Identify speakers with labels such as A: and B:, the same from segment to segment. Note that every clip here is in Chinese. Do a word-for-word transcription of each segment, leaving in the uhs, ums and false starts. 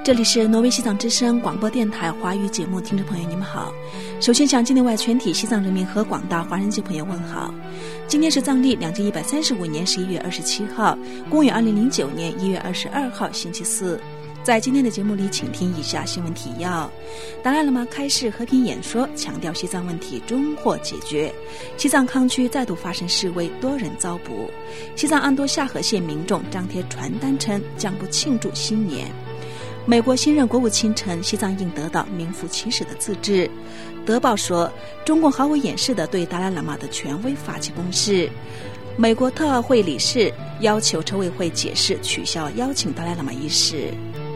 A: 这里是挪威西藏之声广播电台华语节目，听众朋友你们好。首先向境内外全体西藏人民和广大华人籍朋友问好。今天是藏历两千一百三十五年十一月二十七号，公元二零零九年一月二十二号星期四。在今天的节目里，请听以下新闻提要：达赖喇嘛开示和平演说，强调西藏问题终获解决；西藏康区再度发生示威，多人遭捕；西藏安多夏河县民众张贴传单称将不庆祝新年；美国新任国务卿称西藏应得到名副其实的自治；德报说中共毫无掩饰地对达赖喇嘛的权威发起攻势；美国特奥会理事要求筹委会解释取消邀请达赖喇嘛一事。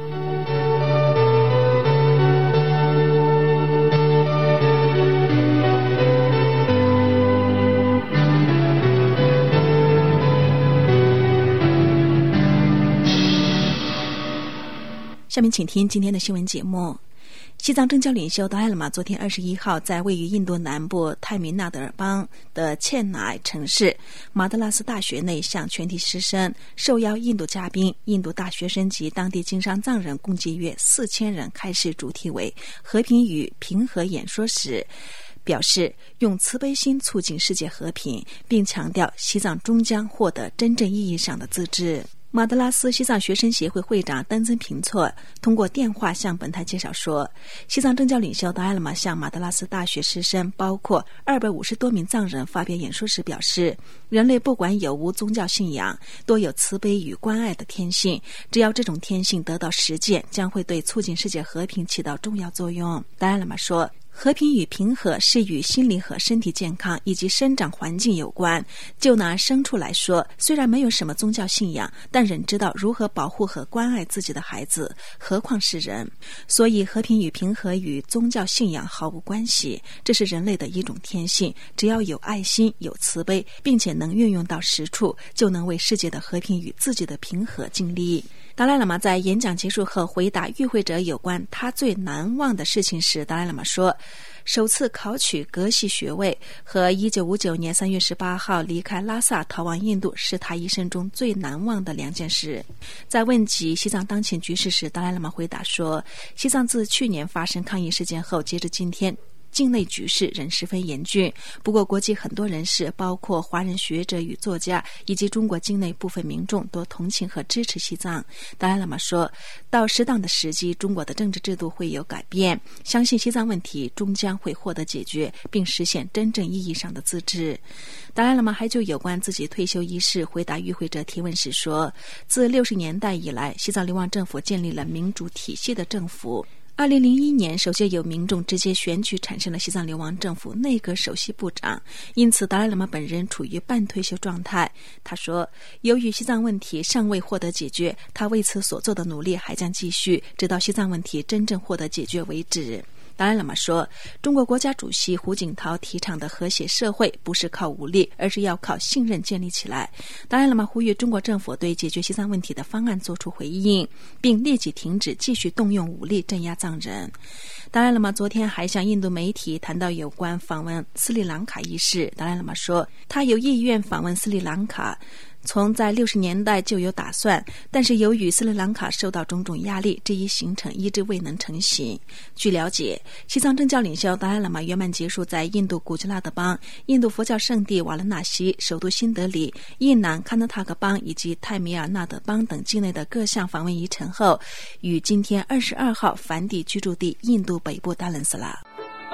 A: 下面请听今天的新闻节目。西藏政教领袖达赖喇嘛昨天二十一号在位于印度南部泰米纳德尔邦的茜乃城市马德拉斯大学内向全体师生、受邀印度嘉宾、印度大学生及当地经商藏人共计约四千人开示主题为和平与平和演说时，表示用慈悲心促进世界和平，并强调西藏终将获得真正意义上的自治。马德拉斯西藏学生协会会长丹增平措通过电话向本台介绍说，西藏政教领袖达赖喇嘛向马德拉斯大学师生包括二百五十多名藏人发表演说时表示，人类不管有无宗教信仰，都有慈悲与关爱的天性，只要这种天性得到实践，将会对促进世界和平起到重要作用。达赖喇嘛说，和平与平和是与心理和身体健康以及生长环境有关。就拿牲畜来说，虽然没有什么宗教信仰，但仍知道如何保护和关爱自己的孩子，何况是人。所以和平与平和与宗教信仰毫无关系，这是人类的一种天性，只要有爱心、有慈悲，并且能运用到实处，就能为世界的和平与自己的平和尽力。达赖喇嘛在演讲结束后回答与会者有关他最难忘的事情时，达赖喇嘛说，首次考取格西学位和一九五九年三月十八号离开拉萨逃往印度是他一生中最难忘的两件事。在问及西藏当前局势时，达赖喇嘛回答说，西藏自去年发生抗议事件后，截至今天境内局势仍十分严峻，不过国际很多人士，包括华人学者与作家以及中国境内部分民众都同情和支持西藏。达赖喇嘛说，到适当的时机，中国的政治制度会有改变，相信西藏问题终将会获得解决，并实现真正意义上的自治。达赖喇嘛还就有关自己退休一事回答与会者提问时说，自六十年代以来，西藏流亡政府建立了民主体系的政府。二零零一年，首届由民众直接选举产生了西藏流亡政府内阁首席部长，因此达赖喇嘛本人处于半退休状态。他说，由于西藏问题尚未获得解决，他为此所做的努力还将继续，直到西藏问题真正获得解决为止。达赖喇嘛说，中国国家主席胡锦涛提倡的和谐社会不是靠武力，而是要靠信任建立起来。达赖喇嘛呼吁中国政府对解决西藏问题的方案做出回应，并立即停止继续动用武力镇压藏人。达赖喇嘛昨天还向印度媒体谈到有关访问斯里兰卡一事。达赖喇嘛说，他有意愿访问斯里兰卡，从在六十年代就有打算，但是由于斯里兰卡受到种种压力，这一行程一直未能成行。据了解，西藏政教领袖达赖喇嘛圆满结束在印度古吉拉德邦、印度佛教圣地瓦拉纳西、首都新德里、印南喀纳塔克邦以及泰米尔纳德邦等境内的各项访问仪程后，于今天二十二号返抵居住地印度北部达伦斯拉。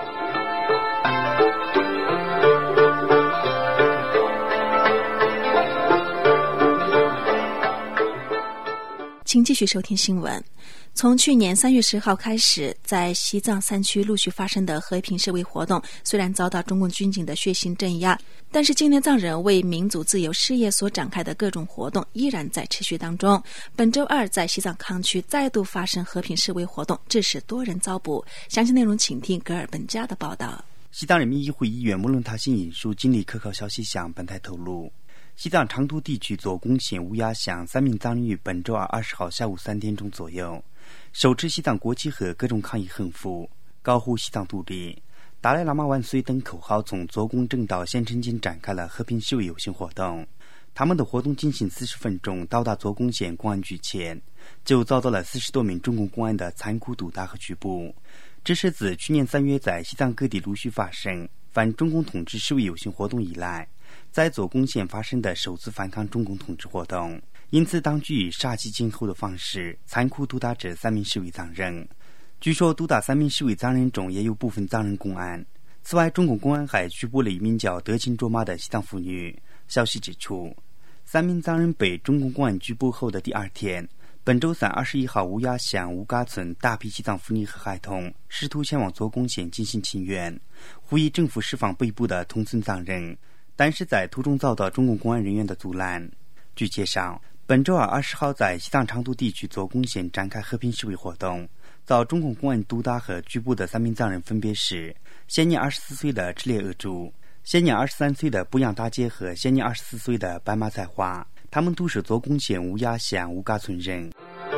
A: 请继续收听新闻。从去年三月十号开始，在西藏山区陆续发生的和平示威活动，虽然遭到中共军警的血腥镇压，但是境内藏人为民族自由事业所展开的各种活动依然在持续当中。本周二，在西藏康区再度发生和平示威活动，致使多人遭捕。详细内容请听格尔本加的报道。
B: 西藏人民议会议员穆伦塔辛引述经历可靠消息向本台透露，西藏长途地区左贡县乌鸦乡三名藏人于本周二二十号下午三点钟左右，手持西藏国旗和各种抗议横幅，高呼西藏独立、达赖喇嘛万岁等口号，从左贡正到县城间展开了和平示威游行活动。 他们的活动进行四十分钟，到达左贡县公安局前，就遭到了四十多名中共公安的残酷毒打和拘捕。这是自去年三月在西藏各地陆续发生反中共统治示威游行活动以来，在左贡县发生的首次反抗中共统治活动。因此当局以杀鸡儆猴的方式残酷毒打这三名示威藏人。据说毒打三名示威藏人中也有部分藏人公安。此外，中共公安还拘捕了一名叫德钦卓玛的西藏妇女。消息指出，三名藏人被中共公安拘捕后的第二天，本周三二十一号乌雅乡乌嘎村大批西藏妇女和孩童试图前往左贡县进行请愿，呼吁政府释放被捕的同村藏人，但是在途中遭到中共公安人员的阻拦。据介绍，本周二二十号在西藏长途地区左贡县展开和平示威活动，遭中共公安毒打和拘捕的三名藏人分别是现年二十四岁的赤烈鄂珠、现年二十三岁的布扬达杰和现年二十四岁的白马彩花，他们都是左贡县乌雅乡乌嘎村人。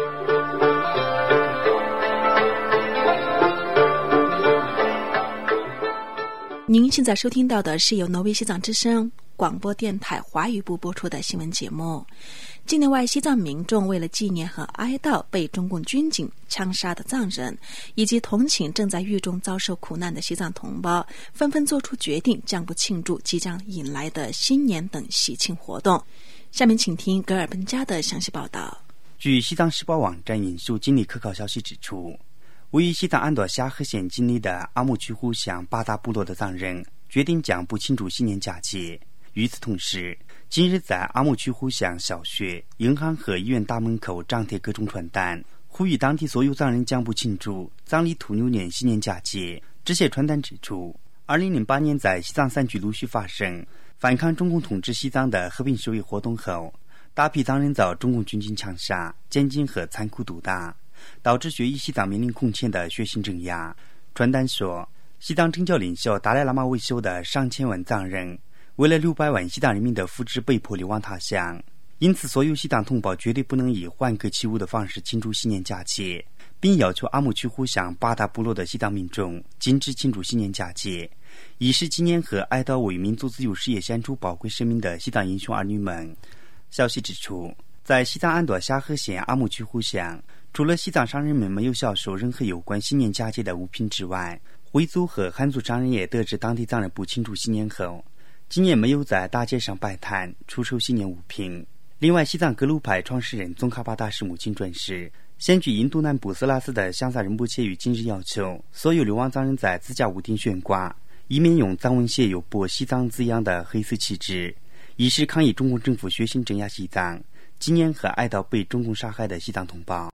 A: 您现在收听到的是由挪威西藏之声广播电台华语部播出的新闻节目。境内外西藏民众为了纪念和哀悼被中共军警枪杀的藏人，以及同情正在狱中遭受苦难的西藏同胞，纷纷做出决定，将不庆祝即将引来的新年等喜庆活动。下面请听格尔本加的详细报道。
B: 据西藏时报网站引述经历可靠消息指出，位于西藏安朵夏河县境内的阿木曲湖乡八大部落的藏人决定将不庆祝新年佳节。与此同时，今日在阿木曲湖乡小学、银行和医院大门口张贴各种传单，呼吁当地所有藏人将不庆祝藏历兔牛年新年佳节。这些传单指出，二零零八年在西藏山区陆续发生反抗中共统治西藏的和平示威活动后，大批藏人遭中共军警枪杀、监禁和残酷毒打，导致血液西藏面临空前的血腥镇压。传单说，西藏政教领袖达赖喇嘛为首的上千万藏人为了六百万西藏人民的福祉被迫流亡他乡，因此所有西藏同胞绝对不能以欢歌起舞的方式庆祝新年佳节，并要求阿木曲湖乡八大部落的西藏民众禁止庆祝新年佳节，以示纪念和哀悼为民族自由事业献出宝贵生命的西藏英雄儿女们。消息指出，在西藏安朵夏河县阿木曲湖乡，除了西藏商人们没有销售任何有关新年佳节的物品之外，回族和汉族商人也得知当地藏人不庆祝新年后，今年没有在大街上摆摊出售新年物品。另外，西藏格鲁派创始人宗喀巴大师母亲转世先居印度南部色拉寺的香萨仁波切于今日要求所有流亡藏人在自家屋顶悬挂以免用藏文写有播西藏字样的黑色旗帜，以示抗议中共政府血腥镇压西藏，纪念和哀悼被中共杀害的西藏同胞。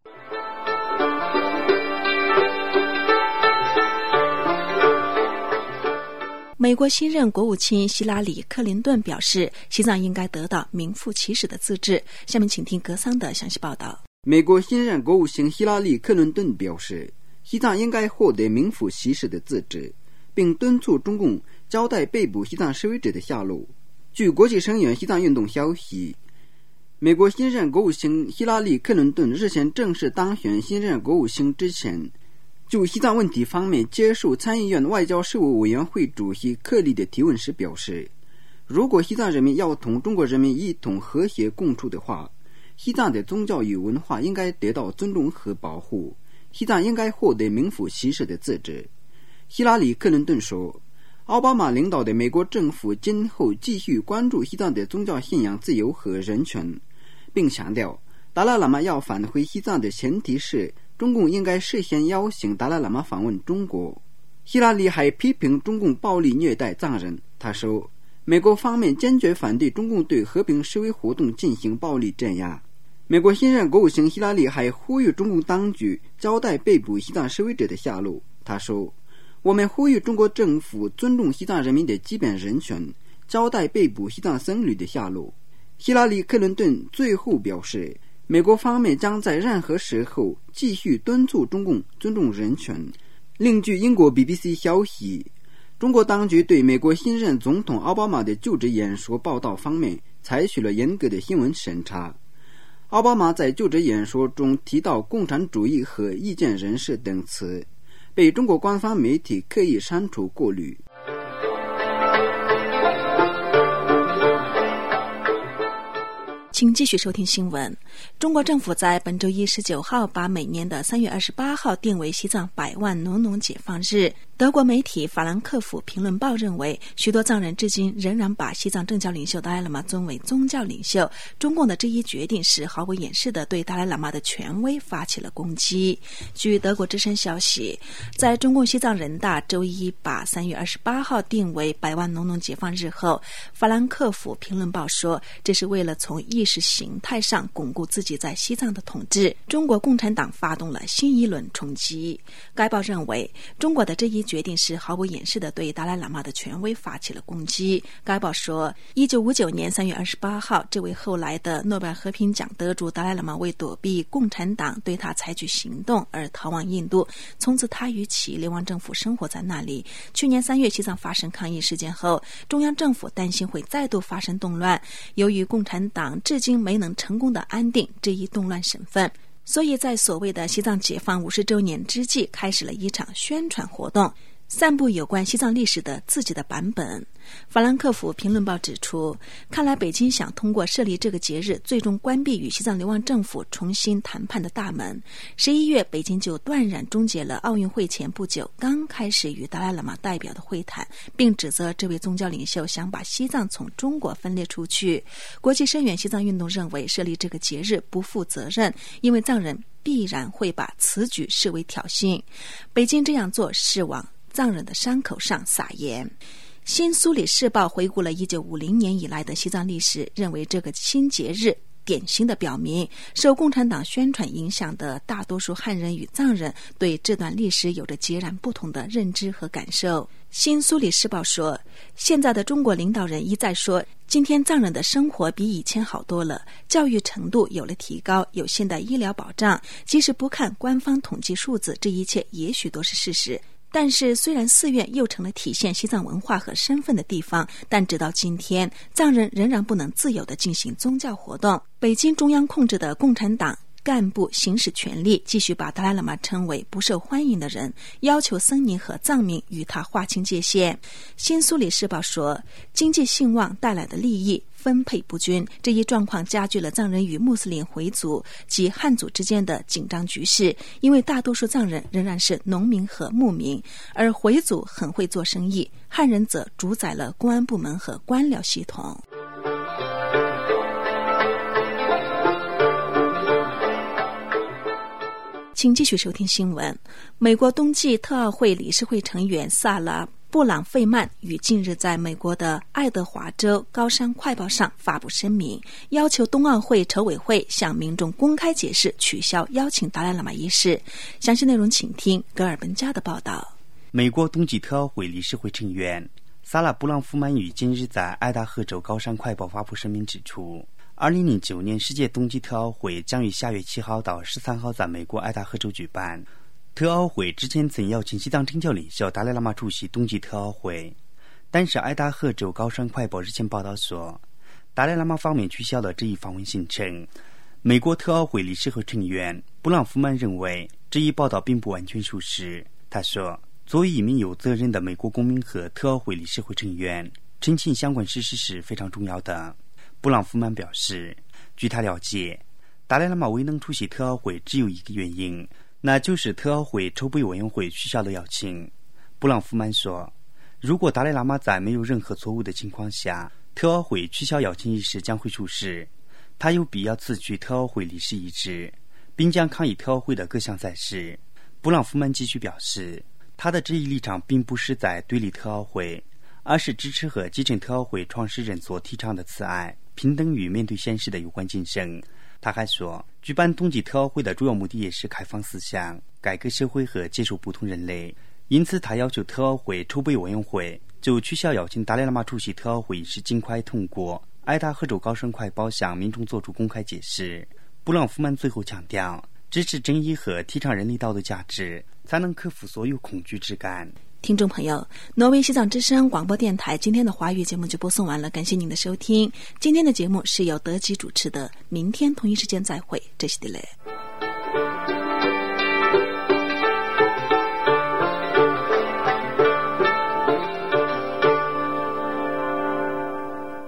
A: 美国新任国务卿希拉里·克林顿表示，西藏应该得到名副其实的自治。下面请听格桑的详细报道。
C: 美国新任国务卿希拉里·克林顿表示，西藏应该获得名副其实的自治，并敦促中共交代被捕西藏示威者的下落。据国际声援西藏运动消息，美国新任国务卿希拉里·克林顿日前正式当选新任国务卿之前，就西藏问题方面接受参议院外交事务委员会主席克利的提问时表示，如果西藏人民要同中国人民一同和谐共处的话，西藏的宗教与文化应该得到尊重和保护，西藏应该获得名副其实的自治。希拉里·克林顿说，奥巴马领导的美国政府今后继续关注西藏的宗教信仰自由和人权，并强调达赖喇嘛要返回西藏的前提是中共应该事先邀请达赖喇嘛访问中国。希拉里还批评中共暴力虐待藏人，他说，美国方面坚决反对中共对和平示威活动进行暴力镇压。美国新任国务卿希拉里还呼吁中共当局交代被捕西藏示威者的下落，他说，我们呼吁中国政府尊重西藏人民的基本人权，交代被捕西藏僧侣的下落。希拉里·克林顿最后表示，美国方面将在任何时候继续敦促中共尊重人权。另据英国 B B C 消息，中国当局对美国新任总统奥巴马的就职演说报道方面采取了严格的新闻审查。奥巴马在就职演说中提到共产主义和意见人士等词，被中国官方媒体刻意删除过滤。
A: 请继续收听新闻。中国政府在本周一十九号把每年的三月二十八号定为西藏百万农农解放日。德国媒体法兰克福评论报认为，许多藏人至今仍然把西藏政教领袖达赖喇嘛尊为宗教领袖。中共的这一决定是毫不掩饰地对达赖喇嘛的权威发起了攻击。据德国之声消息，在中共西藏人大周一把三月二十八号定为百万农农解放日后，法兰克福评论报说，这是为了从意识形态上巩固自己在西藏的统治。中国共产党发动了新一轮冲击。该报认为，中国的这一决定是毫不掩饰地对达赖喇嘛的权威发起了攻击。该报说，一九五九年三月二十八号，这位后来的诺贝尔和平奖得主达赖喇嘛为躲避共产党对他采取行动而逃往印度，从此他与其流亡政府生活在那里。去年三月西藏发生抗议事件后，中央政府担心会再度发生动乱，由于共产党至今没能成功地安定这一动乱省份，所以在所谓的西藏解放五十周年之际，开始了一场宣传活动，散布有关西藏历史的自己的版本。法兰克福评论报指出，看来北京想通过设立这个节日，最终关闭与西藏流亡政府重新谈判的大门。十一月，北京就断然终结了奥运会前不久刚开始与达赖喇嘛代表的会谈，并指责这位宗教领袖想把西藏从中国分裂出去。国际声援西藏运动认为，设立这个节日不负责任，因为藏人必然会把此举视为挑衅。北京这样做是往藏人的伤口上撒盐。新苏里世报回顾了一九五零年以来的西藏历史，认为这个新节日典型地表明，受共产党宣传影响的大多数汉人与藏人对这段历史有着截然不同的认知和感受。新苏里世报说，现在的中国领导人一再说，今天藏人的生活比以前好多了，教育程度有了提高，有现代医疗保障，即使不看官方统计数字，这一切也许都是事实。但是虽然寺院又成了体现西藏文化和身份的地方，但直到今天，藏人仍然不能自由地进行宗教活动。北京中央控制的共产党干部行使权力，继续把达赖喇嘛称为不受欢迎的人，要求僧尼和藏民与他划清界限。新苏里世报说，经济兴旺带来的利益分配不均，这一状况加剧了藏人与穆斯林回族及汉族之间的紧张局势，因为大多数藏人仍然是农民和牧民，而回族很会做生意，汉人则主宰了公安部门和官僚系统。请继续收听新闻。美国冬季特奥会理事会成员萨拉布朗费曼于近日在美国的爱德华州高山快报上发布声明，要求冬奥会筹委会向民众公开解释取消邀请达赖喇嘛一事。详细内容请听格尔本加的报道。
B: 美国冬季特奥会理事会成员萨拉布朗夫曼于今日在爱达荷州高山快报发布声明指出，二零零九年世界冬季特奥会将于下月七号到十三号在美国爱达荷州举办。特奥会之前曾邀请西藏政教领袖达赖喇嘛出席冬季特奥会，但是爱达荷州高山快报日前报道说，达赖喇嘛方面取消了这一访问行程。美国特奥会理事会成员布朗夫曼认为这一报道并不完全属实。他说，作为一名有责任的美国公民和特奥会理事会成员，澄清相关事实是非常重要的。布朗夫曼表示，据他了解，达赖喇嘛未能出席特奥会只有一个原因，那就是特奥会筹备委员会取消了邀请。布朗夫曼说，如果达赖喇嘛在没有任何错误的情况下，特奥会取消邀请一事将会出事，他有必要辞去特奥会理事一职，并将抗议特奥会的各项赛事。布朗夫曼继续表示，他的这一立场并不是在对立特奥会，而是支持和继承特奥会创始人所提倡的慈爱、平等与面对现实的有关精神。他还说，举办冬季特奥会的主要目的也是开放思想、改革社会和接受不同人类，因此他要求特奥会筹备委员会就取消邀请达赖喇嘛出席特奥会一事尽快通过爱达荷州高山快报向民众做出公开解释。布朗夫曼最后强调，支持正义和提倡人类道德价值，才能克服所有恐惧之感。
A: 听众朋友，挪威西藏之声广播电台今天的华语节目就播送完了，感谢您的收听。今天的节目是由德基主持的，明天同一时间再会，这是地雷。